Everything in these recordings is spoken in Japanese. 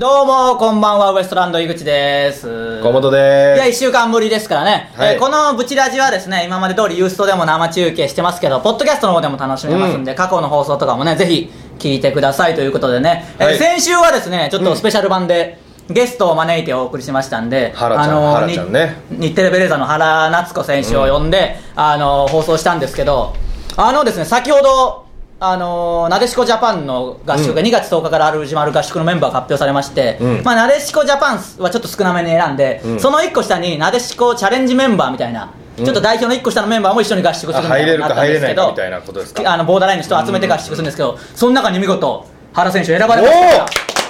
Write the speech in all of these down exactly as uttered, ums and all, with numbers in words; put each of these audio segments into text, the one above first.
どうもこんばんは、ウエストランド井口です。 小本です。 いやいっしゅうかんぶりですからね、はい。えー、このブチラジはですね、今まで通りユーストでも生中継してますけど、ポッドキャストの方でも楽しめますんで、うん、過去の放送とかもねぜひ聞いてくださいということでね、はい、えー、先週はですねちょっとスペシャル版で、うん、ゲストを招いてお送りしましたんで、 原ちゃん、あのー、原ちゃんね、 日テレベレーザの原夏子選手を呼んで、うん、あのー、放送したんですけど、あのですね先ほどあのー、なでしこジャパンの合宿がにがつとおかから始まる合宿のメンバーが発表されまして、うん、まあ、なでしこジャパンはちょっと少なめに選んで、うん、そのいっこ下になでしこチャレンジメンバーみたいな、うん、ちょっと代表のいっこ下のメンバーも一緒に合宿するみたいなのがあったんですけど、 入れるか入れないかみたいなことですか。 あのボーダーラインの人を集めて合宿するんですけど、うん、その中に見事原選手選ばれました。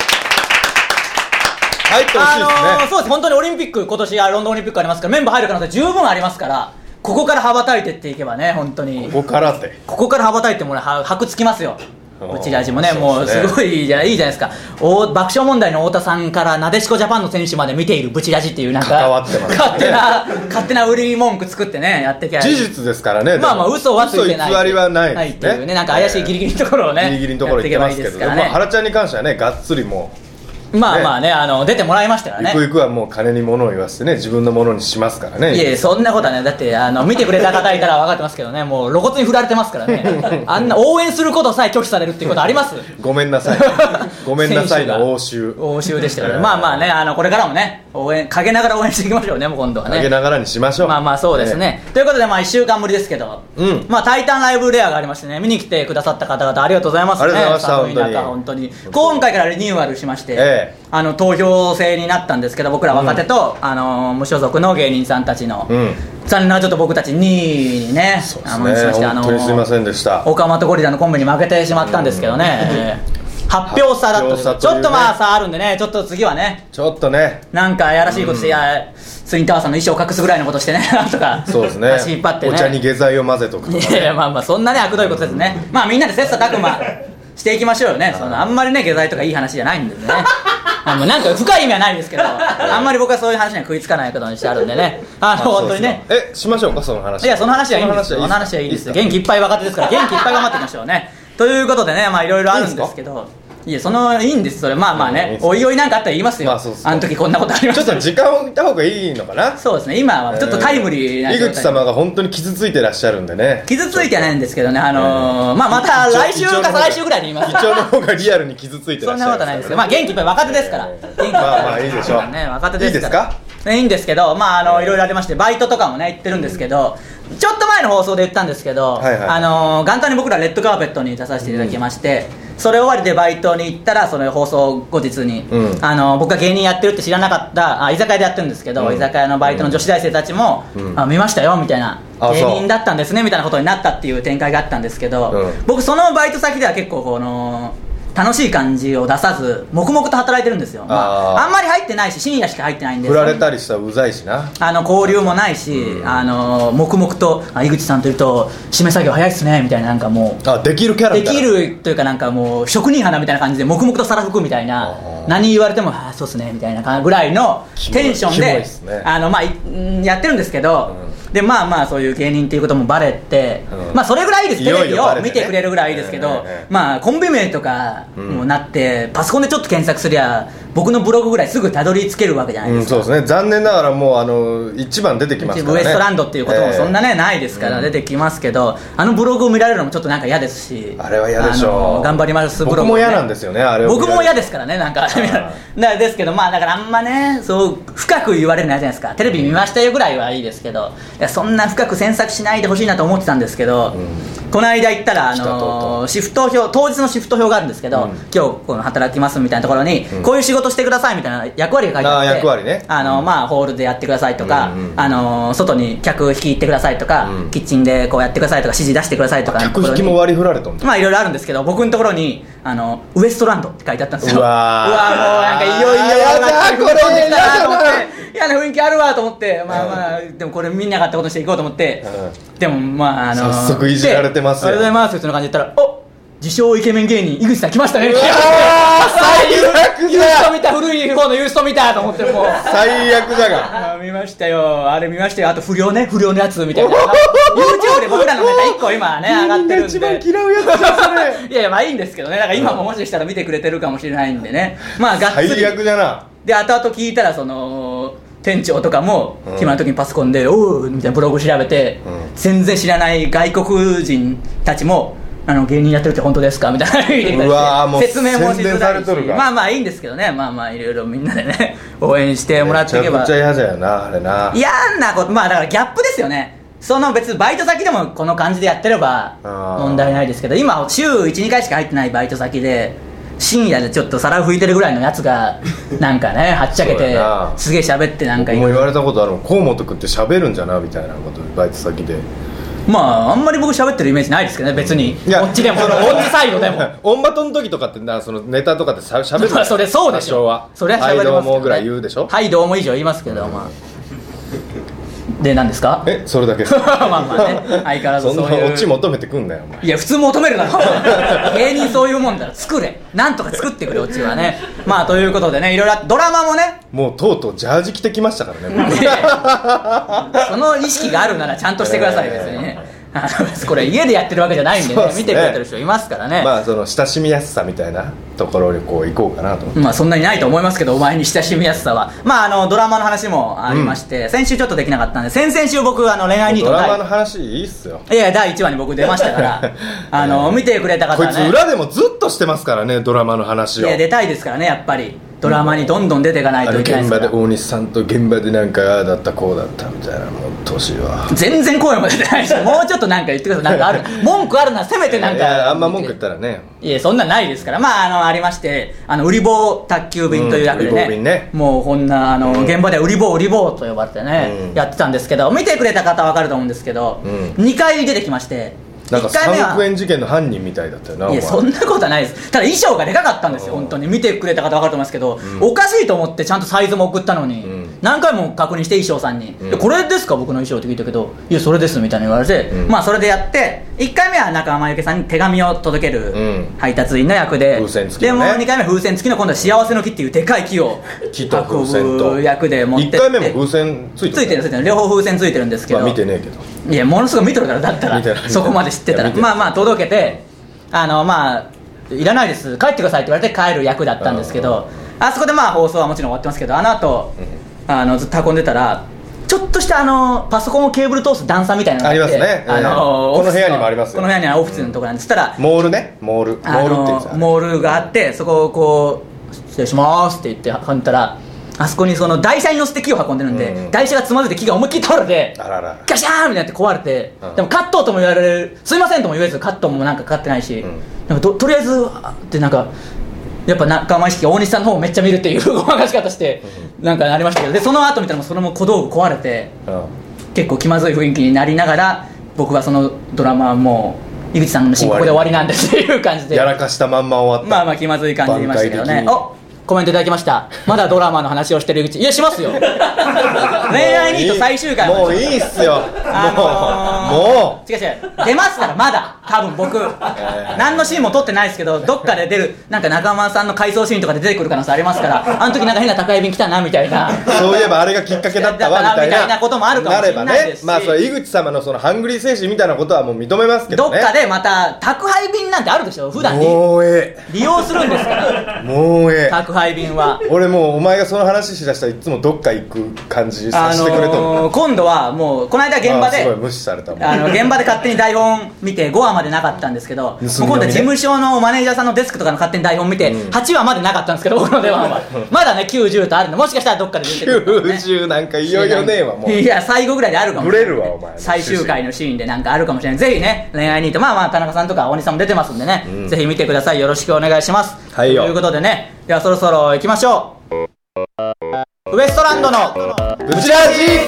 入ってほしいですね。 あのー、そうです。本当にオリンピック今年ロンドンオリンピックありますから、メンバー入る可能性十分ありますから、ここから羽ばたいてっていけばね、本当にここからってここから羽ばたいてもらう箔つきますよ。うちラジもね、もうすごいいいじゃないですか。お爆笑問題の太田さんからなでしこジャパンの選手まで見ているブチラジっていうなんか関わってます、ね、 勝手な勝手な売り文句作ってねやってきゃ事実ですからね。 まあまあ嘘はついてない、 嘘偽りはないですね、 はい、っていうね、なんか怪しいギリギリのところをね、 ギリギリのところ言ってますけど、でも原ちゃんに関してはねがっつりもうまあまあね、あの出てもらいましたからね。 ゆくゆくはもう金に物を言わせてね、自分のものにしますからね。 いやいや、そんなことはね、だってあの見てくれた方いたら分かってますけどね、もう露骨に振られてますからねあんな応援することさえ拒否されるっていうことありますごめんなさいごめんなさいの応酬応酬でしたから、ね、まあまあね、あのこれからもね応援陰ながら応援していきましょうね。もう今度はね陰ながらにしましょう。 まあまあそうですね、ねということでまあいっしゅうかんぶりですけど、うん、まあタイタンライブレアがありましてね、見に来てくださった方々ありがとうございますね。 ありがとうございました。 寒い中本当に今回からリニューアルしまして、ええ、あの投票制になったんですけど、僕ら若手と、うん、あの無所属の芸人さんたちの、うん、残念ながらちょっと僕たちにいにね、 そうですね、本当にすいませんでした。 岡本ゴリラのコンビに負けてしまったんですけどね、うん、発表差だったんです、ね、ちょっとまあ差あるんでね、ちょっと次はねちょっとねなんかやらしいことして、うん、いやツインタワーさんの衣装を隠すぐらいのことしてねなんとかそうですね、 足引っ張ってね、 お茶に下剤を混ぜとくとか、ね、 いやいやまあまあそんなね悪どいことですね、うん、まあみんなで切磋琢磨していきましょうよね。そのあんまりね下剤とかいい話じゃないんでねあのなんか深い意味はないですけどあんまり僕はそういう話には食いつかないことにしてあるんでね、あの本当にね、 えしましょうかその話。 いやその話はいいんですよ、その話はいいですよ。元気いっぱい若手ですから元気いっぱい頑張っていきましょうねということでね、まあいろいろあるんですけど、いやそのいいんですそれ、まあまあね、おいおいなんかあったら言いますよ、まあ、そうそう、あの時こんなことありました。 ちょっと時間を置いた方がいいのかな。 そうですね、今はちょっとタイムリーな、 えー、井口様が本当に傷ついてらっしゃるんでね。 傷ついてないんですけどね、あのーえー、まあまた来週か再来週ぐらいで言います。 一応の方がリアルに傷ついてらっしゃる。 そんなことないですけど、まあ元気いっぱい若手ですから、 えー、まあまあいいでしょう、 ね、若手ですから。 いいですか。 いいんですけど、まああのいろいろありまして、バイトとかもね行ってるんですけど、ちょっと前の放送で言ったんですけど、はいはい、あの元旦に僕らレッドカーペットに出させていただきまして、うん、それ終わりでバイトに行ったら、その放送後日に、うん、あの僕が芸人やってるって知らなかった、あ居酒屋でやってるんですけど、うん、居酒屋のバイトの女子大生たちも、うん、あ見ましたよみたいな、芸人だったんですねみたいなことになったっていう展開があったんですけど、うん、僕そのバイト先では結構この楽しい感じを出さず黙々と働いてるんですよ。まあ、あんまり入ってないし深夜しか入ってないんで、 振られたりしたらうざいしな、 あの交流もないし、うん、あの黙々と井口さんといると締め作業早いっすねみたいな、なんかもうあできるキャラできるというか、なんかもう職人花みたいな感じで黙々と皿拭くみたいな、何言われてもああそうっすねみたいなぐらいのテンションで、ね、あのまあやってるんですけど、うん、でまあまあそういう芸人っていうこともバレて、うん、まあそれぐらいいいです。テレビを見てくれるぐらいいいですけど、まあコンビ名とかもなって、うん、パソコンでちょっと検索すりゃ僕のブログぐらいすぐたどり着けるわけじゃないですか、 うん、そうですね。残念ながらもうあの一番出てきますからね。 ウエストランドっていうこともそんなね、えー、ないですから出てきますけど、あのブログを見られるのもちょっとなんか嫌ですし、 あれは嫌でしょう。 頑張りますブログ、ね、 僕も嫌なんですよね、あれを。 僕も嫌ですからね、なんかだですけど、まあだからあんまねそう深く言われるのはじゃないですか。テレビ見ましたよぐらいはいいですけど、いやそんな深く詮索しないでほしいなと思ってたんですけど、うん、この間行ったらあのシフト表、当日のシフト表があるんですけど、うん、今日この働きますみたいなところに、うん、こういう仕事してくださいみたいな役割が書いてあって、あ役割ね、 あの、うん、まあホールでやってくださいとか、うんうん、あの外に客引き行ってくださいとか、うん、キッチンでこうやってくださいとか指示出してくださいとか、 客引きも割り振られたんだ。 まあいろいろあるんですけど、僕のところにあのウエストランドって書いてあったんですよ。 うわー、 うわーもうなんかいよいよやだこれ踏み込んできたなと思って、嫌な雰囲気あるわと思って、まあまあ、うん、でもこれ見なかったことにしていこうと思って、うん、でもまああの早速いじられてますよ。 ありがとうございますっていう感じで言ったら、お自称イケメン芸人井口さん来ましたね。 うわー最悪だ。 井口さん見た古い放方のユースト見たと思ってもう最悪だが見ましたよ、あれ見ましたよ。あと不良ね、不良のやつみたいなYouTube で僕らのネタいっこ今ね上がってるんで、 一番嫌うやつだそれいやいやまあいいんですけどね、だから今ももしかしたら見てくれてるかもしれないんでね、まあがっつり最悪だな。 で後々聞いたらその店長とかも暇な時にパソコンで、うん、おーみたいなブログ調べて、うん、全然知らない外国人たちもあの芸人やってるって本当ですかみたいなうわもう説明もしづらいし、まあまあいいんですけどね、まあまあいろいろみんなでね応援してもらっていけば。 めちゃくちゃ嫌だよなあれな。 嫌なこと、まあだからギャップですよね。その別にバイト先でもこの感じでやってれば問題ないですけど、今週いちにかいしか入ってないバイト先で深夜でちょっと皿拭いてるぐらいのやつがなんかねはっちゃけてすげえ喋ってなんか僕も言われたことあるもん、河本君って喋るんじゃなみたいなことバイト先で。 まああんまり僕喋ってるイメージないですけどね別に。こっちでもこっちサイドでもオンバトの時とかってなそのネタとかでしゃべるまあそれそうでしょ、 はそれは喋りますけど、ね、 はいどうもぐらい言うでしょ。 はいどうも以上言いますけど、うん、まあで何ですか。 えそれだけまあまあね相変わらずそういうそんなオチ求めてくんなよお前。 いや普通求めるだろ芸人そういうもんだろ、作れなんとか作ってくれオチはね。まあということでねいろいろドラマもねもうとうとうジャージ着てきましたからねその意識があるならちゃんとしてください、えー、別にねこれ家でやってるわけじゃないんで ね, でね見てくれてる人いますからね。 まあその親しみやすさみたいなところにこう行こうかなと思って。 まあそんなにないと思いますけどお前に親しみやすさは。まああのドラマの話もありまして、うん、先週ちょっとできなかったんで先々週僕あの恋愛ニートドラマの話いいっすよ。 いやだいいちわに僕出ましたからあの見てくれた方はねこいつ裏でもずっとしてますからねドラマの話を。 いや出たいですからねやっぱりドラマにどんどん出ていかないといけないですから。 現場で大西さんと現場でなんかああだったこうだったみたいなもう年は全然声も出てないしもうちょっとなんか言ってください。なんかある文句あるならせめてなんか。いやあんま文句言ったらねいやそんなないですから。まああのありましてあの売り棒宅急便という役で ね,、うん、売り棒便ねもうこんなあの、うん、現場では売り棒売り棒と呼ばれてね、うん、やってたんですけど見てくれた方は分かると思うんですけど、うん、にかい出てきましてなんかさんおくえん事件の犯人みたいだったよな。 いやそんなことはないです。ただ衣装がでかかったんですよ本当に。見てくれた方分かると思いますけど、うん、おかしいと思ってちゃんとサイズも送ったのに、うん、何回も確認して衣装さんに、うん、これですか僕の衣装って聞いたけどいやそれですみたいに言われて、うん、まあそれでやっていっかいめは中浜由紀さんに手紙を届ける配達員の役で、うん、風船付きのね、でもにかいめ風船付きの今度は幸せの木っていうでかい木を木と風船と役で持ってって、いっかいめも風船ついてる、 ついてるついてる両方風船ついてるんですけど、 まあ、見てねえけどいやものすごい見とるからだったらそこまで知ってたらまあまあ届けてあのまあいらないです帰ってくださいって言われて帰る役だったんですけど、あそこでまあ放送はもちろん終わってますけどあの後、うん、あのずっと運んでたらちょっとしたあのパソコンをケーブル通す段差みたいなのがあってありますね、 あの、えー、 この部屋にもありますよ。 この部屋にはオフィスのところなんです。たらモールねモールモールっていうんですか、 モールがあってそこをこう失礼しますって言って運んだらあそこにその台車に乗せて木を運んでるんで、うん、台車がつまずいて木が思いっきり倒れてあららガシャーンみたいになって壊れて、うん、でもカットとも言われるすいませんとも言えずカットもなんかかかってないし、うん、なんか と, とりあえずってなんかやっぱ仲間意識が大西さんの方をめっちゃ見るっていうごまかし方して、うん、なんかありましたけどでその後見たらそれも小道具壊れて、うん、結構気まずい雰囲気になりながら僕はそのドラマはもう井口さんのシーンここで終わりなんですっていう感じでやらかしたまんま終わった。 まあまあ気まずい感じにいましたけどね。おコメントいただきました。まだドラマの話をしてる井口。いやしますよ恋愛ニート最終回もういいっすよ、あのー、もう違う違う出ますからまだ多分僕、えー、何のシーンも撮ってないですけどどっかで出るなんか中間さんの回想シーンとかで出てくる可能性ありますからあの時なんか変な宅配便来たなみたいなそういえばあれがきっかけだったわみたい な, みたいなこともあるかもしれないですし、 なればね、まあそれ井口様のそのハングリー精神みたいなことはもう認めますけどね。 どっかでまた宅配便なんてあるでしょ普段もうえ利用するんですからもうえ宅配便は俺もうお前がその話しだしたらいつもどっか行く感じさせてくれと、 あのー、今度はもうこの間現場ですごい無視されたもんあの現場で勝手に台本見てごわまでなかったんですけど、もう今度は事務所のマネージャーさんのデスクとかの勝手に台本見て、うん、はちわまでなかったんですけど僕の出番はまだねきゅうじゅうとあるんでもしかしたらどっかで出てくるかも、ね、 きゅうじゅうなんかいよいよねえわもういや最後ぐらいであるかもしれない。 ブレるわお前最終回のシーンでなんかあるかもしれない。ぜひね恋愛ニートまあまあ田中さんとか大西さんも出てますんでね、うん、ぜひ見てください。よろしくお願いします、はい、ということでねではそろそろ行きましょう。ウエストランドのブチラジ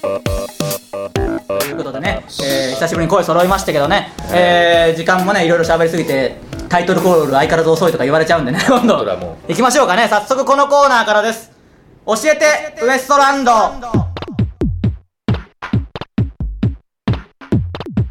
ということでね、えー、久しぶりに声揃いましたけどね、えー、時間もねいろいろ喋りすぎてタイトルコール相変わらず遅いとか言われちゃうんでね今度行きましょうかね。早速このコーナーからです。教えてウエストランド。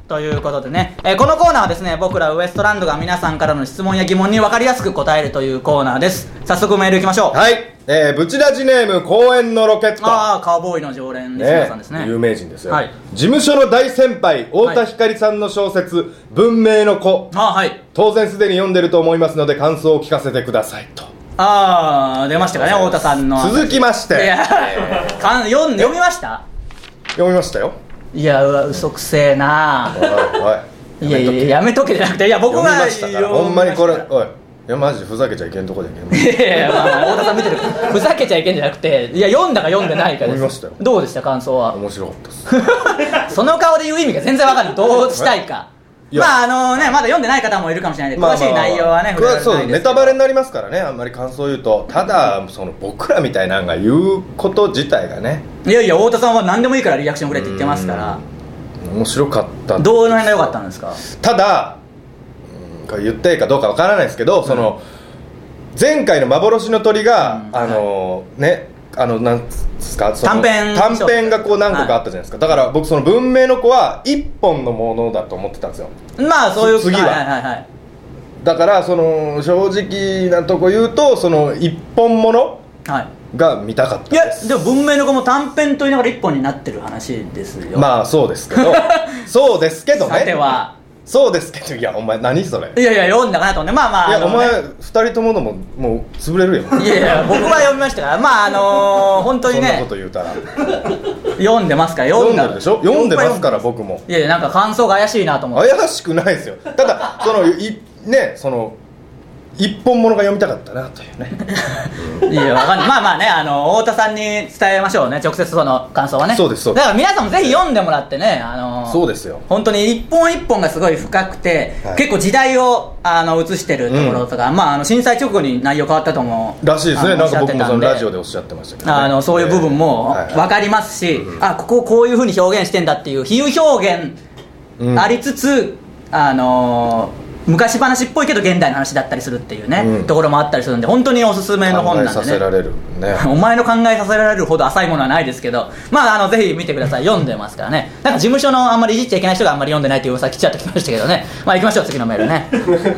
ということでね、えー、このコーナーはですね、僕らウエストランドが皆さんからの質問や疑問に分かりやすく答えるというコーナーです。早速メールいきましょう。 はい、えー、ブチラジネーム公園のロケット。 ああ、カウボーイの常連リスナーさんですね。 有名人ですよ、 はい、 事務所の大先輩太田光さんの小説、はい、文明の子、 あ、はい、 当然すでに読んでると思いますので感想を聞かせてくださいと。 ああ、出ましたかね、太田さんの。 続きまして、いやかん読読みました？ 読みましたよ。 いや、うわ、嘘くせえな。 おいおい、 いやいや、やめとけじゃなくて、いや、僕が読みましたから、ほんまにこれ、おい、いや、マジふざけちゃいけんとこでね。 いやいや、まあ、太田さん見てる、ふざけちゃいけんじゃなくて、いや、読んだか読んでないかです。 読みましたよ。 どうでした、感想は？ 面白かったです。 その顔で言う意味が全然わかんない。どうしたいか。まああのね、まだ読んでない方もいるかもしれないので、詳しい内容はね、 これはそう、ネタバレになりますからね、あんまり感想を言うと。ただ、その僕らみたいなのが言うこと自体がね。 いやいや、太田さんは何でもいいからリアクションくれって言ってますから。 面白かった。 どういうのが良かったんですか？ ただ、うん、これ言っていいかどうかわからないですけど、うん、その前回の幻の鳥が、うん、あのー、ね、あのなんですか、その短編短編がこう何個かあったじゃないですか、はい、だから僕その文明の子はいっぽんのものだと思ってたんですよ。 まあそういう次は、 はいはいはい、 だからその正直なとこ言うとそのいっぽんものが見たかったです。 いやでも文明の子も短編と言いながらいっぽんになってる話ですよ。 まあそうですけどそうですけどね、 さてはそうですけど、いやお前何それ。 いやいや、読んだかなと思って、まあまあ、 いや、 ね、 お前ふたりとものももう潰れるよ。 いやいや、僕は読みましたから、まああのー、本当にね、 そんなこと言うたら読んでますから、読んだ読んでるでしょ。読んでますから僕も。 いやいや、なんか感想が怪しいなと思って。 怪しくないですよ。ただそのいね、その一本物が読みたかったなというねいや、わかんない。まあまあね、あの太田さんに伝えましょうね、直接その感想はね。 そうですそうです。 だから皆さんもぜひ読んでもらってね、あのー、 そうですよ。 本当に一本一本がすごい深くて、はい、結構時代をあの映してるところとか、うん、まああの震災直後に内容変わったと思うらしいですね。なんか僕もそのラジオでおっしゃってましたけど、ね、 あのそういう部分も分かりますし、えーはいはい、あ、こここういう風に表現してんだっていう比喩表現ありつつ、うん、あのー昔話っぽいけど現代の話だったりするっていうね、うん、ところもあったりするんで、本当におすすめの本なんでね。考えさせられるねお前の考えさせられるほど浅いものはないですけど、まああのぜひ見てください。読んでますからね。なんか事務所のあんまりいじっちゃいけない人があんまり読んでないっていう噂来ちゃってきましたけどね。まあ行きましょう、次のメールね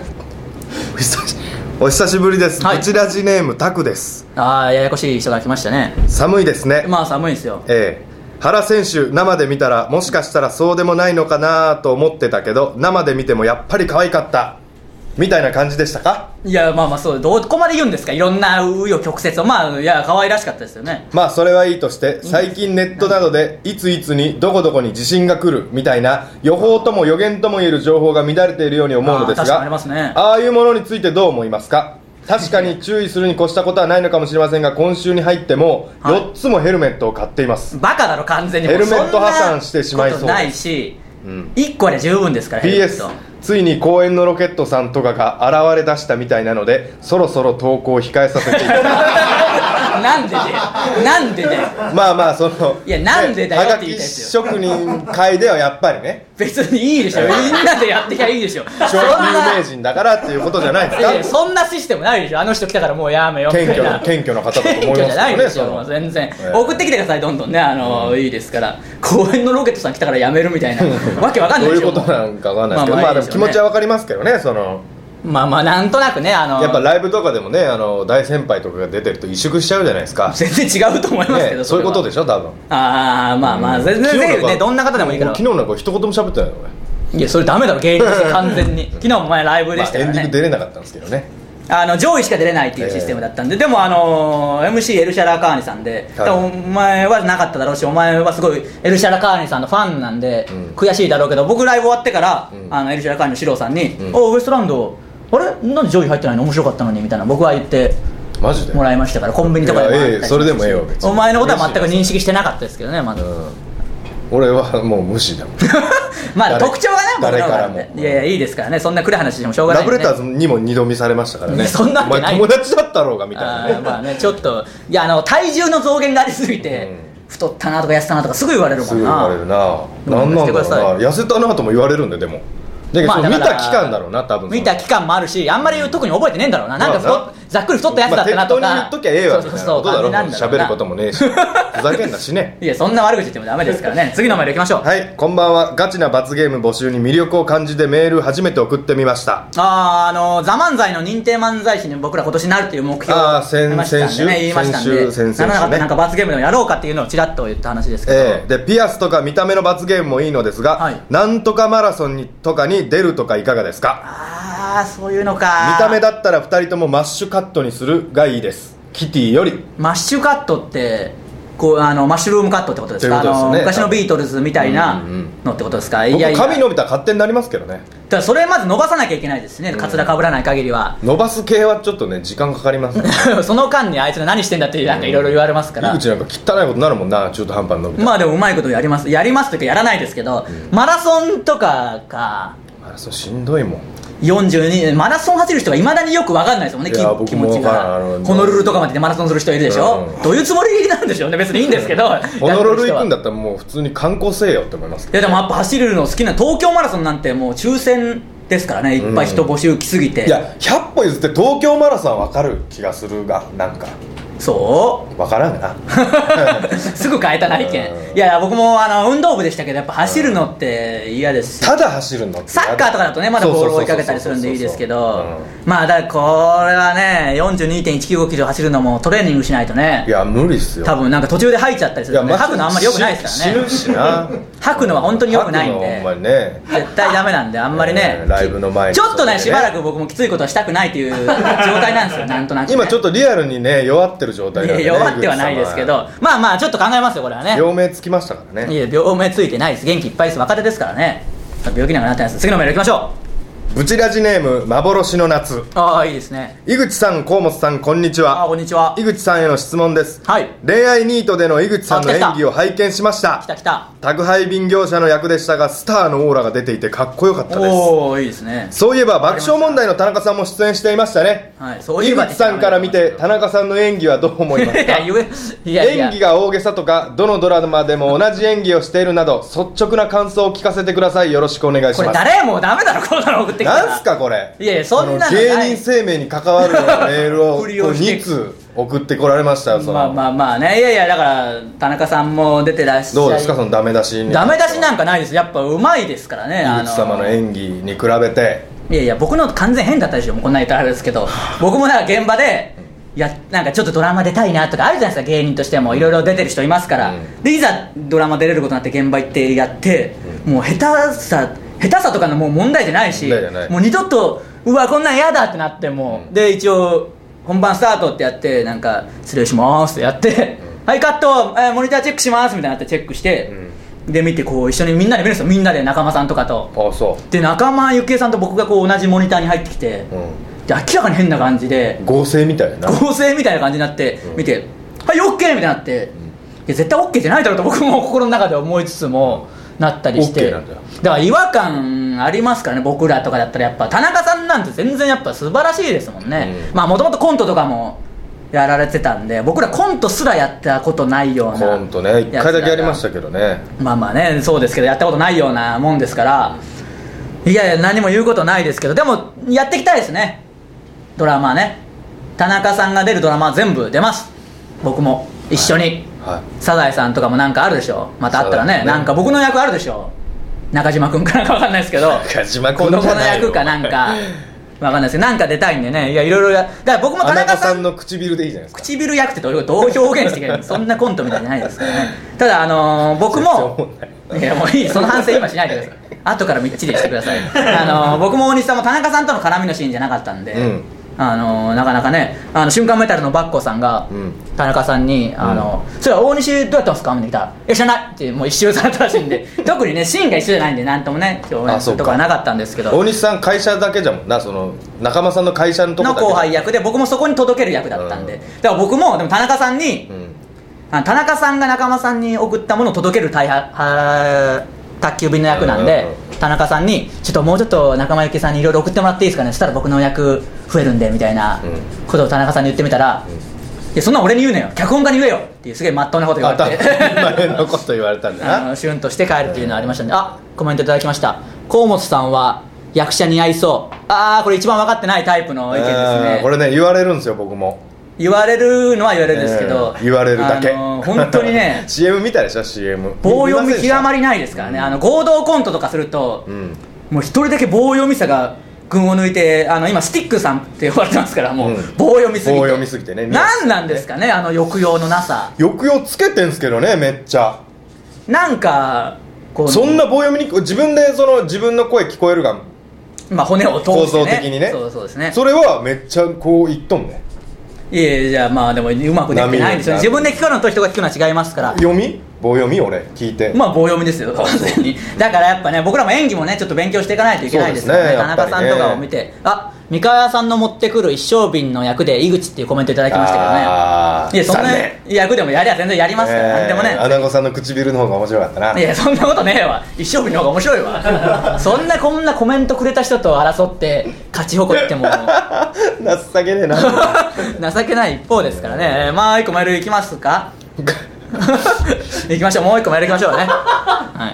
お久しぶりです、はい、ブチラジネームタクです。 ああ、ややこしい人が来ましたね。 寒いですね。 まあ寒いですよ。 ええ、原選手生で見たらもしかしたらそうでもないのかなと思ってたけど、生で見てもやっぱり可愛かったみたいな感じでしたか？ いや、まあまあ、そうどこまで言うんですか、いろんな紆余曲折を。まあいや、可愛らしかったですよね。 まあそれはいいとして、最近ネットなどでいついつにどこどこに地震が来るみたいな予報とも予言ともいえる情報が乱れているように思うのですが、 あ, 確かにありますね。ああいうものについてどう思いますか？確かに注意するに越したことはないのかもしれませんが、今週に入ってもよっつもヘルメットを買っています、 はい、バカだろ完全に。 ヘルメット破産してしまいそうです。 ないし、うん、いっこで十分ですから。 ピーエス ついに公園のロケットさんとかが現れ出したみたいなので、そろそろ投稿を控えさせていただきますなんでだよ、なんでだよ。 まあまあ、そのいや、なんでだよって言いたいですよ。 職人会ではやっぱりね、 別にいいでしょ、みんなでやってきゃいいでしょ。 超有名人だからっていうことじゃないですか。 いや、そんなシステムないでしょ。あの人来たからもうやめようみたいな。 謙虚な方だと思いますけどね。 謙虚じゃないでしょ、全然、えー、送ってきてください、どんどんね、あの、うん、いいですから。公園のロケットさん来たからやめるみたいなわけわかんないでしょ。 どういうことなんかわかんないですけど、まあ、まあでも気持ちはわかりますけどね、そのまあまあなんとなくね、あのやっぱライブとかでもね、あの大先輩とかが出てると萎縮しちゃうじゃないですか。 全然違うと思いますけど、 ね、そういうことでしょ多分。 ああ、まあまあ、うん、全然ぜひね、どんな方でもいいから。 昨日なんか一言も喋ってないの俺。 いや、それダメだろ芸人として完全に昨日も前ライブでしたからね、 まあ、エンディング出れなかったんですけどね、 あの上位しか出れないっていうシステムだったんで、えー、でもあの エムシー エルシャラカーニさんで、はい、お前はなかっただろうし、お前はすごいエルシャラカーニさんのファンなんで、うん、悔しいだろうけど、僕ライブ終わってから、うん、あのエルシャラカーニのシローさんに、うん、おウエストランドあれなんで上位入ってないの、面白かったのにみたいな僕は言ってマジでもらいましたから、コンビニとかでもあったりして、それでもええよ別に。 お前のことは全く認識してなかったですけどね、まず、うん、 俺はもう無視だもんまあ特徴がね、 誰からも、 いやいやいいですからね、そんな暗い話でもしょうがない、ね、 ラブレターズにも二度見されましたからね。 そんなわけない、 お前友達だったろうがみたいなね。 あ、まあね、ちょっといや、あの体重の増減がありすぎて、うん、太ったなとか痩せたなとかすぐ言われるもんな。 すぐ言われるな。なんなんだろうな、痩せたなとも言われるんで、でもだけど、まあ、見た期間だろうな多分。 見た期間もあるし、あんまり特に覚えてねえんだろうな。なんか太ざっくり太ったやつだったなとか、 まあ、適当に言っときゃええわみたいなことだろ。喋ることもねえしふざけんなしね。 いやそんな悪口言ってもダメですからね。次のメールいきましょう。 はい、こんばんは。ガチな罰ゲーム募集に魅力を感じてメール初めて送ってみました。 あー、あのザ漫才の認定漫才師に僕ら今年なるっていう目標を言いましたんでね、言いましたんで、先週ならなかったらなんか罰ゲームでもやろうかっていうのをちらっと言った話ですけど、 えー、でピアスとか見た目の罰ゲームもいいのですが、はい、なんとかマラソンにとかに出るとかいかがですか。 ああ、そういうのか。 見た目だったらふたりともマッシュカットにするがいいです。キティより。 マッシュカットってこうあのマッシュルームカットってことですか。です、ね、あの昔のビートルズみたいなのってことですか。うんうん、 いやいや、僕髪伸びたら勝手になりますけどね。 だからそれまず伸ばさなきゃいけないですね、カツラかぶらない限りは。 伸ばす系はちょっとね時間かかります、ね、 その間にあいつが何してんだってなんかいろいろ言われますから。 井口なんか汚いことになるもんな、中途半端に伸びた。 まあでもうまいことやりますやりますというかやらないですけど、うん、マラソンとかか。 マラソンしんどいもん。 よんじゅうにマラソン走る人がいまだによく分かんないですもんね、気持ちが。ホノルルとかまででマラソンする人いるでしょ、うん、どういうつもりなんでしょうね。別にいいんですけどホノルル行くんだったらもう普通に観光せえよって思いますけど、 いやでもやっぱ走るの好きな。東京マラソンなんてもう抽選ですからね、いっぱい人募集来すぎて、うん、 いやひゃっぽ譲って東京マラソンは分かる気がするが、なんかそう分からんなすぐ変えたな意見。いやいや僕もあの運動部でしたけどやっぱ走るのって嫌ですし、 ただ走るのってサッカーとかだとねまだボールを追いかけたりするんでいいですけど、まあだからこれはね よんじゅうにてんいちきゅうご キロ走るのもトレーニングしないとね。 いや無理っすよ。 多分なんか途中で吐いちゃったりするんで、吐くのあんまり良くないですからね。 死ぬしな吐くのは本当に良くないんで、 ね、 絶対ダメなんであんまりね、 えー、ライブの前にちょっとねしばらく僕もきついことはしたくないという状態なんですよなんとなく、ね、 今ちょっとリアルにね弱ってる状態なんで、ね、 弱ってはないですけど、まあまあちょっと考えますよこれはね。 病名つきましたからね。 いや病名ついてないです、元気いっぱいです、若手ですからね。病気なんかなってないです。次のメールいきましょう。 ブチラジネーム幻の夏。 ああいいですね。 井口さん、河本さん、こんにちは。 あこんにちは。 井口さんへの質問です。 はい。 恋愛ニートでの井口さんの演技を拝見しました。 来た来た。 宅配便業者の役でしたがスターのオーラが出ていてかっこよかったです。 おーいいですね。 そういえば爆笑問題の田中さんも出演していましたね。 はい、 そういえば井口さんから見て田中さんの演技はどう思いますか。 いやいやいや演技が大げさとかどのドラマでも同じ演技をしているなど率直な感想を聞かせてください。よろしくお願いします。 これ誰もダメだろこんなの送ってきたら。 なんすかこれ。 いやいやそんなの芸人生命に関わるメールをに通送ってこられましたよ。そのまあまあまあね。いやいやだから田中さんも出てらっしゃる。 どうですかそのダメ出し。 ダメ出しなんかないです。やっぱうまいですからね。 井口様の演技に比べて。 いやいや僕の完全変だったでしょ。もうこんな言ったらあれですけど僕もなんか現場でいやなんかちょっとドラマ出たいなとかあるじゃないですか。芸人としてもいろいろ出てる人いますから、うん、でいざドラマ出れることになって現場行ってやって、うん、もう下手さ下手さとかのもう問題じゃないし、もう二度とうわこんなん嫌だってなっても、うん、で一応本番スタートってやってなんか失礼しますってやって、うん、はいカット、えー、モニターチェックしますみたいなってチェックして、うん、で見てこう一緒にみんなで見るんですよ。みんなで仲間さんとかと。 あそうで仲間由紀恵さんと僕がこう同じモニターに入ってきて、うん、で明らかに変な感じで合成みたいな合成みたいな感じになって、うん、見てはい OK みたいになって、うん、いや絶対 OK じゃないだろうと僕も心の中で思いつつも、うん、なったりして、 OK なんだよ。 だから違和感ありますからね。僕らとかだったらやっぱ田中さんなんて全然やっぱ素晴らしいですもんね、うん、まあもともとコントとかもやられてたんで僕らコントすらやったことないような。 コントねいっかいだけやりましたけどね。 まあまあねそうですけどやったことないようなもんですから、いやいや何も言うことないですけどでもやっていきたいですねドラマね。田中さんが出るドラマは全部出ます。僕も一緒に、はいはい、サザエさんとかもなんかあるでしょ。またあったら ね, ねなんか僕の役あるでしょ。中島君かなんか分かんないですけど中島君子供の役かなんか分かんないですけどなんか出たいんでね。いやいろいろやだから僕も田中さん、 田中さんの唇でいいじゃないですか。 唇役ってどういうどう表現してくれるそんなコントみたいじゃないですからね。ただあのー、僕もいやもういいその反省今しないでください後からみっちりしてくださいあのー、僕も大西さんも田中さんとの絡みのシーンじゃなかったんで、うんあのー、なかなかねあの瞬間メタルのバッコさんが、うん、田中さんにあの、うん、それは大西どうやってますかって言ったらえ知らないってもう一周されたらしいんで特にねシーンが一緒じゃないんでなんともね共演するとかはなかったんですけど大西さん会社だけじゃもんなその仲間さんの会社のとこだけの後輩役で僕もそこに届ける役だったんで、うん、だから僕もでも田中さんに、うん、あ田中さんが仲間さんに送ったものを届ける大は宅急便の役なんで、うん、田中さんにちょっともうちょっと仲間由紀さんにいろいろ送ってもらっていいですかねそしたら僕の役増えるんでみたいなことを田中さんに言ってみたら、うん、いやそんな俺に言うなよ脚本家に言えよっていうすげえまっとうなこと言われて前のこと言われたんだなあのシュンとして帰るっていうのがありましたんで、あコメントいただきました。河本さんは役者に合いそう。ああ、これ一番分かってないタイプの意見ですね。 これね言われるんですよ、僕も。 言われるのは言われるんですけど、 えー、言われるだけ、 あのー、本当にねシーエム 見たでしょ シーエム。 棒読み極まりないですからね、うん、あの合同コントとかすると、うん、もう一人だけ棒読みさが群を抜いて、あの今スティックさんって呼ばれてますから、もう、うん、棒読みすぎて、 棒読みすぎてね。 何なんですかね、あの抑揚のなさ。 抑揚つけてんすけどね、めっちゃ。 なんかこうそんな棒読みに自分でその自分の声聞こえるが、 まあ、骨を通して、ね、 構造的にね。 そうそうですね。 それはめっちゃこう言っとんね。 いや、じゃあまあでもうまくできてないんですよ。自分で聞くのと人が聞くのは違いますから。 読み棒読み俺聞いて、 まあ棒読みですよ完全に。だからやっぱね、僕らも演技もねちょっと勉強していかないといけないですからね。田中さんとかを見て、あ、三河さんの持ってくる一升瓶の役で井口っていうコメントいただきましたけどね。いや、そんな役でもやりゃ全然やりますから、なんでもね。 アナゴさんの唇の方が面白かったな。 いや、そんなことねえわ、一升瓶の方が面白いわそんなこんなコメントくれた人と争って勝ち誇っても情けねえな情けない一方ですからね。まあ一個メールいきますかいきましょう、もう一個メールいきましょうね。はい、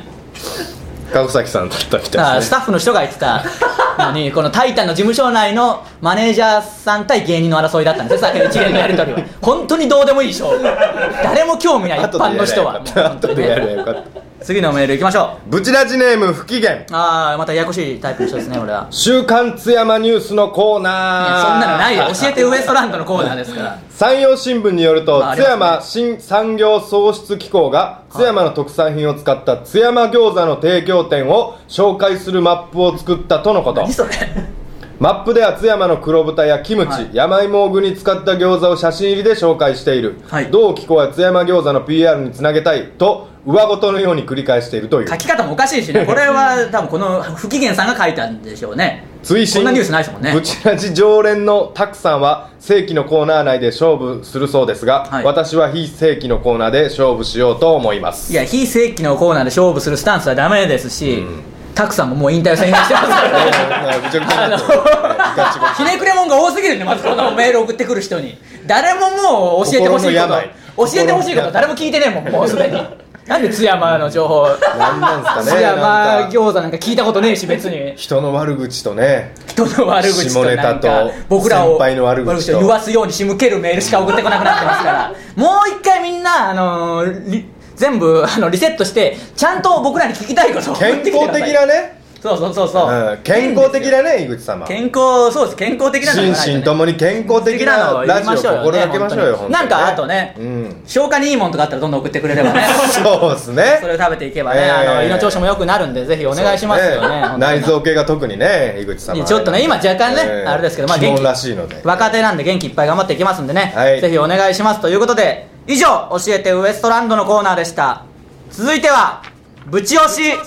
川崎さんだったみたいですね。 スタッフの人が言ってたのに、このタイタンの事務所内のマネージャーさん対芸人の争いだったんですよ、さっきの一連のやり取りは。本当にどうでもいい勝負、誰も興味ない一般の人は。 後でやればよかった。 次のメールいきましょう。ブチラジネーム不機嫌。 ああ、またややこしいタイプの人ですね、これは。 週刊津山ニュースのコーナー。 そんなのないよ、教えてウエストランドのコーナーですから山陽新聞によると、まあ、津山新産業創出機構が津山の特産品を使った津山餃子の提供店を紹介するマップを作ったとのこと。 何それ。 マップでは津山の黒豚やキムチ、はい、山芋を具に使った餃子を写真入りで紹介している、はい、同機構は津山餃子の ピーアール につなげたいと上ごとのように繰り返しているという。 書き方もおかしいしね、これは多分この不機嫌さんが書いたんでしょうね。 追伸、 こんなニュースないですもんね。 ブチラジ常連のタクさんは正規のコーナー内で勝負するそうですが、はい、私は非正規のコーナーで勝負しようと思います。 いや、非正規のコーナーで勝負するスタンスはダメですし、うん、タクさんももう引退を宣言してますからねぐちゃぐちゃになってひねくれもんが多すぎるんで、まずこのメール送ってくる人に誰ももう教えてほしいこと教えてほしいこと誰も聞いてねえもん、もうすでになんで津山の情報なんなんすかね。 津山餃子なんか聞いたことねえし、別に人の悪口とね、 人の悪口となんか僕らを先輩の悪口と言わすように仕向けるメールしか送ってこなくなってますからもう一回みんな、あのー、全部あのリセットしてちゃんと僕らに聞きたいことを送ってきてください。健康的なね、 そうそうそうそう、 うん、健康的だね、井口様。 健康、そうです、健康的なの、ね、 心身ともに健康的なラジオを心がけましょうよ、本当に。 なんかあとね、うん、消化にいいもんとかあったらどんどん送ってくれればねそうですね、 それを食べていけばね、えー、あの胃の調子も良くなるんでぜひお願いしますよね。 内臓系が特にね、井口様ちょっとね今若干ね、えー、あれですけど、まあ、元気らしいので若手なんで元気いっぱい頑張っていきますんでね、 はい、 ぜひお願いしますということで、以上教えてウエストランドのコーナーでした。続いてはぶち押し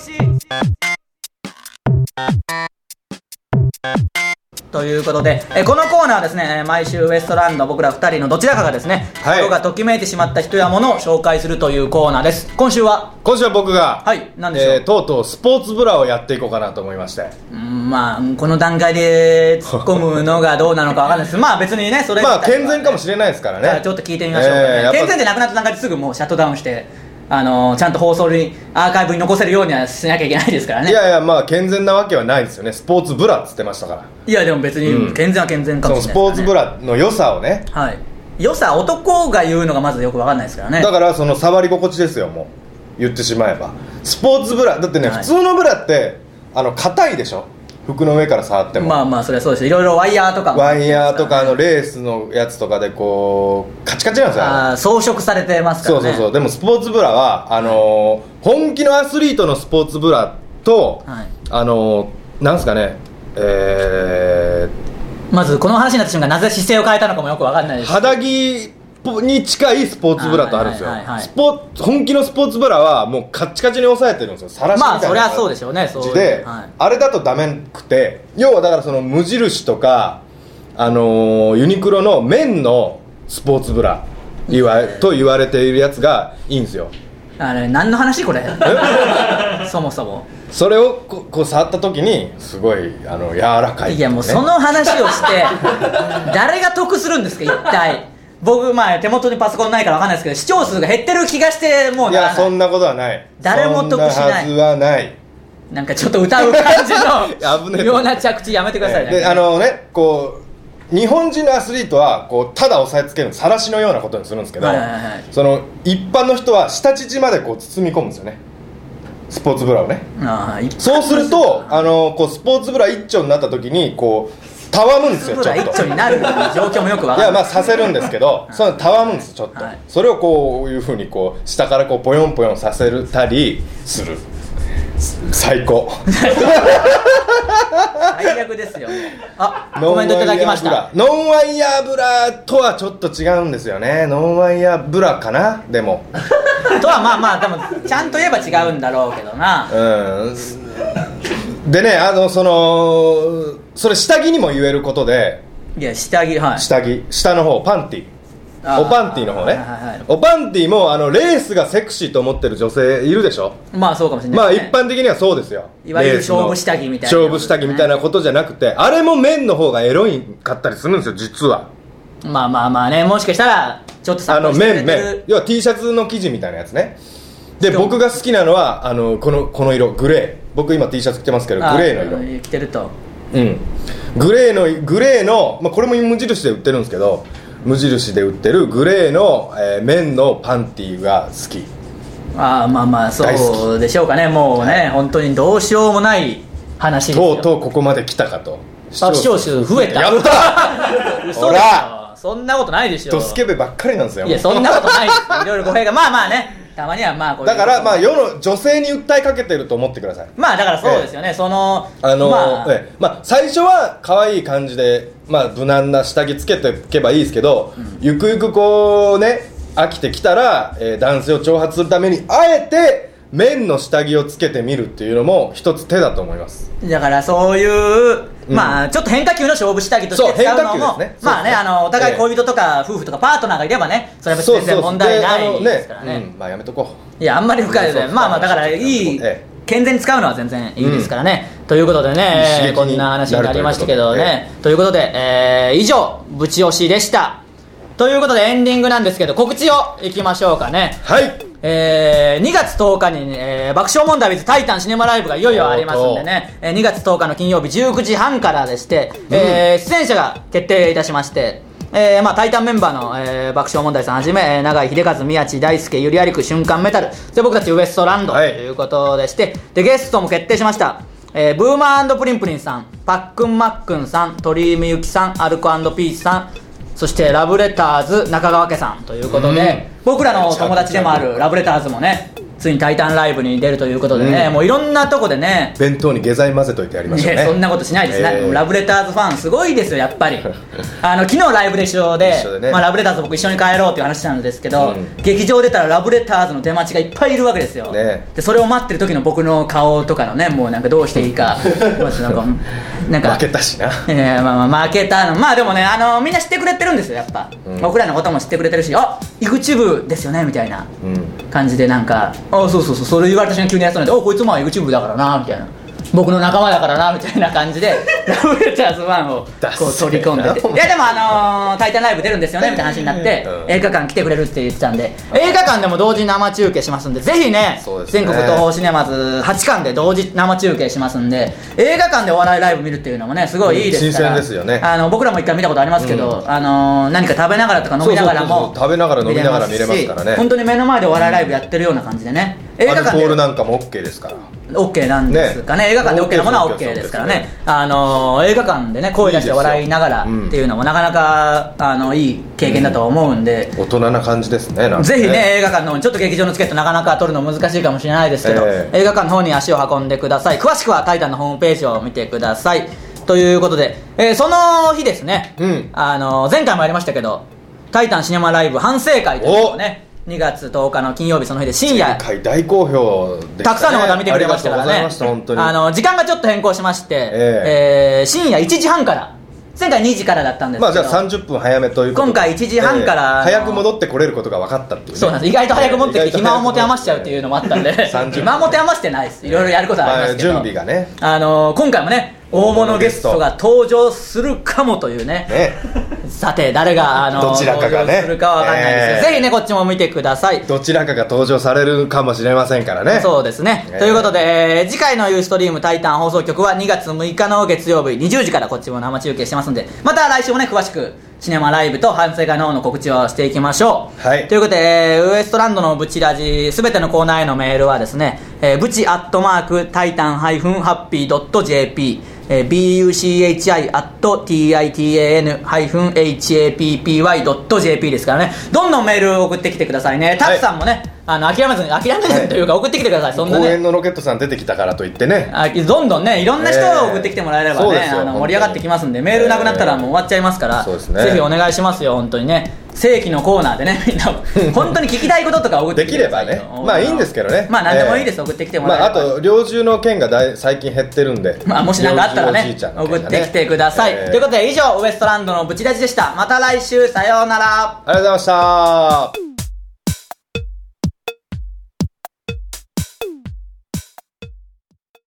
ということで、えこのコーナーはですね、毎週ウエストランド僕らふたりのどちらかがですね、はい、心がときめいてしまった人や物を紹介するというコーナーです。今週は今週は僕が、 はい、何でしょう、えー、とうとうスポーツブラをやっていこうかなと思いまして、 うん、まあこの段階で突っ込むのがどうなのかわかんないですまあ別にね、それまあ健全かもしれないですからね。 ちょっと聞いてみましょうかね、えー、健全でなくなった段階ですぐもうシャットダウンしてあのー、ちゃんと放送にアーカイブに残せるようにはしなきゃいけないですからね。 いやいや、まあ健全なわけはないですよね。スポーツブラっつってましたから。 いやでも別に健全は健全かもしれないですからね、そのスポーツブラの良さをね、 はい、良さ、男が言うのがまずよく分かんないですからね。 だからその触り心地ですよ、もう言ってしまえば。スポーツブラだってね、はい、普通のブラってあの硬いでしょ、服の上から触っても。 まあまあそれはそうです。いろいろワイヤーとかも、 ワイヤーとかあのレースのやつとかでこうカチカチなんですよ。 ああ、装飾されてますからね。 そうそうそう。でもスポーツブラはあのー、本気のアスリートのスポーツブラと、はい、あのー、なんすかね、えー、まずこの話になった瞬間なぜ姿勢を変えたのかもよく分かんないです。 肌着に近いスポーツブラとあるんですよ。スポ本気のスポーツブラはもうカッチカチに押さえてるんですよ。さらしみたいな。 まあそりゃそうでしょうね。そうで、はい、あれだとダメくて、要はだからその無印とかあのー、ユニクロの綿のスポーツブラ言わと言われているやつがいいんですよ。 あれ何の話これそもそもそれをここう触った時にすごいあの柔らかい、ね、 いやもうその話をして誰が得するんですか一体。僕、まあ、手元にパソコンないから分かんないですけど視聴数が減ってる気がしてもうならない。 いやそんなことはない。 誰も得しない。 そんなはずはない。 なんかちょっと歌う感じのような着地やめてくださいね。 であのねこう日本人のアスリートはこうただ押さえつける晒しのようなことにするんですけど、はいはいはい、その一般の人は下乳までこう包み込むんですよね、スポーツブラをね。あそうするとあのこうスポーツブラ一丁になった時にこうたわむんですよ。ちょっと一丁になる状況もよくわかる。 いやまあさせるんですけどそのたわむんですちょっと、はい、それをこういう風にこう下からこうポヨンポヨンさせたりする。最高最悪ですよ。あ、コメントいただきました。 ノンワイヤーブラとはちょっと違うんですよね。ノンワイヤーブラかな。でもとはまあまあでもちゃんと言えば違うんだろうけどな。 うんでねあのそのそれ下着にも言えることで。 いや下着はい下着下の方パンティおパンティの方ね、はいはいはい、おパンティもあのレースがセクシーと思ってる女性いるでしょ。 まあそうかもしれない、ね、 まあ一般的にはそうですよ。 いわゆる勝負下着みたいな、 ね、勝負下着みたいなことじゃなくてあれも面の方がエロいかったりするんですよ実は。 まあまあまあねもしかしたらちょっとあの面面要は T シャツの生地みたいなやつね。で僕が好きなのはあのこのこの色グレー。僕今 T シャツ着てますけどグレーの色着てるとうんグレーのグレーの、まあ、これも無印で売ってるんですけど無印で売ってるグレーの、えー、綿のパンティが好き。 ああまあまあそうでしょうかね。もうね、はい、本当にどうしようもない話ですよ。 とうとうここまで来たかと。 視聴数増えた。 やった嘘でしょ。そんなことないでしょ。 ドスケベばっかりなんですよ。 いやそんなことないです。いろいろ語弊がまあまあねたまにはまあこういうだからまあ世の女性に訴えかけてると思ってください。 まあだからそうですよね、ええ、そのあの、まあええまあ、最初は可愛い感じで、まあ、無難な下着つけていけばいいですけど、うん、ゆくゆくこうね飽きてきたら、えー、男性を挑発するためにあえて綿の下着をつけてみるっていうのも一つ手だと思います。 だからそういう、うん、まあちょっと変化球の勝負下着として使うのも、ね、まあねあのお互い恋人とか夫婦とかパートナーがいればねそれは別に全然問題ないですからね。 ねうん、まあやめとこう。いやあんまり深いでまあまあだからいい、ええ、健全に使うのは全然いいですからね、うん、ということでねこんな話になりましたけどね、ええ、ということで、えー、以上ブチ推しでした。ということでエンディングなんですけど告知をいきましょうかね。 はい、 えー、にがつとおかに、えー、爆笑問題 with タイタンシネマライブがいよいよありますんでね、えー、にがつとおかの金曜日じゅうくじはんからでして、うんえー、出演者が決定いたしまして、えーまあ、タイタンメンバーの、えー、爆笑問題さんはじめ、えー、永井秀和、宮地大輔、ゆりやりく、瞬間メタルで僕たちウエストランドということでして、はい、でゲストも決定しました。えー、ブーマー&プリンプリンさん、パックンマックンさん、鳥居みゆきさん、アルコ&ピースさん、そしてラブレターズ中川家さんということで、うん、僕らの友達でもあるラブレターズもねついにタイタンライブに出るということでね、うん、もういろんなとこでね弁当に下剤混ぜといてやりましょうね。 そんなことしないですね、えー、ラブレターズファンすごいですよやっぱりあの昨日ライブで一緒で一緒で、ねまあ、ラブレターズ僕一緒に帰ろうっていう話なんですけど、うん、劇場出たらラブレターズの出待ちがいっぱいいるわけですよ、ね、でそれを待ってる時の僕の顔とかのねもうなんかどうしていいかなんかなんか負けたしな、 えーまあ、まあ負けたのまあでもねあのみんな知ってくれてるんですよやっぱ、うん、僕らのことも知ってくれてるしあ井口部ですよねみたいな感じでなんかあそうそうそうそれ言われた瞬間急にやったのでおこいつも YouTube だからなみたいな僕の仲間だからなみたいな感じでラブレターズファンをこう取り込んでていやでもあのー、タイタンライブ出るんですよねみたいな話になって、うん、映画館来てくれるって言ってたんで映画館でも同時生中継しますんでぜひ ね, ね全国東宝シネマズはちかんで同時生中継しますんで映画館でお笑いライブ見るっていうのもねすごいいいですから、うん、 新鮮ですよね。 あの僕らも一回見たことありますけど、うん、あのー、何か食べながらとか飲みながらも食べながら飲みながら見れますからね本当に目の前でお笑いライブやってるような感じでね映画館でアルコールなんかも OK ですから OK なんですかね、ね映画館で OK なものは OK ですからね、あのー、映画館でね声出して笑いながらっていうのもなかなかあのいい経験だと思うんで、 うん、大人な感じです ね, なんねぜひね映画館の方にちょっと劇場のチケットなかなか取るの難しいかもしれないですけど、えー、映画館の方に足を運んでください。詳しくはタイタンのホームページを見てくださいということで、えー、その日ですね、うん、あのー、前回もやりましたけどタイタンシネマライブ反省会というのをねにがつとおかの金曜日その日で深夜大好評でしたね。 たくさんの方見てくれましたからね。あの時間がちょっと変更しまして、えーえー、深夜いちじはんから前回にじからだったんですけど、まあ、 じゃあさんじゅっぷん早めということで今回いちじはんから、 えー、早く戻ってこれることが分かったっていう、ね、 そうなんです。意外と早く戻ってきて暇を持て余しちゃうっていうのもあったんで暇を持て余してないです。いろいろやることはありますけど、 まあ、準備がねあの今回もね大物ゲストが登場するかもという ね, ねさて誰があのどちらかがね登場するかは分かんないですけど、えー、ぜひねこっちも見てください。 どちらかが登場されるかもしれませんからね。 そうですね、えー、ということで、えー、次回のユーストリームタイタン放送局はにがつむいかの月曜日にじゅうじからこっちも生中継してますんで、また来週もね詳しくシネマライブと反省会の方の告知をしていきましょう、はい、ということで、えー、ウエストランドのブチラジすべてのコーナーへのメールはですね、えー、ブチアットマークタイタンハイフンハッピードットジェーピーえー、ビーユーシーエイチアイアットティーアイティーエーエヌハイフンエイチエーピーピーワイドットジェーピーですからね、どんどんメールを送ってきてくださいね。タクさんもね、はい、あの諦めずに諦めずにというか送ってきてください。そんなね、 公園のロケットさん出てきたからといってね、 あどんどんねいろんな人を送ってきてもらえればね、えー、あの盛り上がってきますんで、メールなくなったらもう終わっちゃいますから、えー、そうですね、ぜひお願いしますよ本当にね。正規のコーナーでねみんな本当に聞きたいこととか送ってきてください。 できればね、まあいいんですけどね、 まあ何でもいいです、えー、送ってきてもらえれば、 まあ、あと猟銃の件がだい最近減ってるんで、 まあ、もし何かあったら ね, ね送ってきてください、えー、ということで以上ウエストランドのブチラジでした。また来週、さようなら。 ありがとうございました。